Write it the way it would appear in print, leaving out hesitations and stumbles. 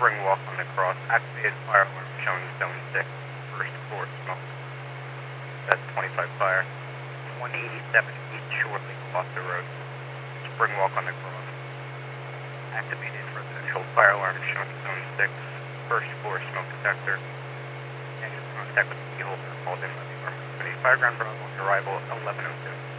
spring walk on the cross. Activated fire alarm showing zone 6. First floor smoke. That's 25 fire. 187 East Shore Lake Gloucester Road. Spring walk on the cross. Activated residential fire alarm showing zone 6. First floor smoke detector. Negative contact with the key holder called in by the alarm company. Fireground Bravo arrival 11:02.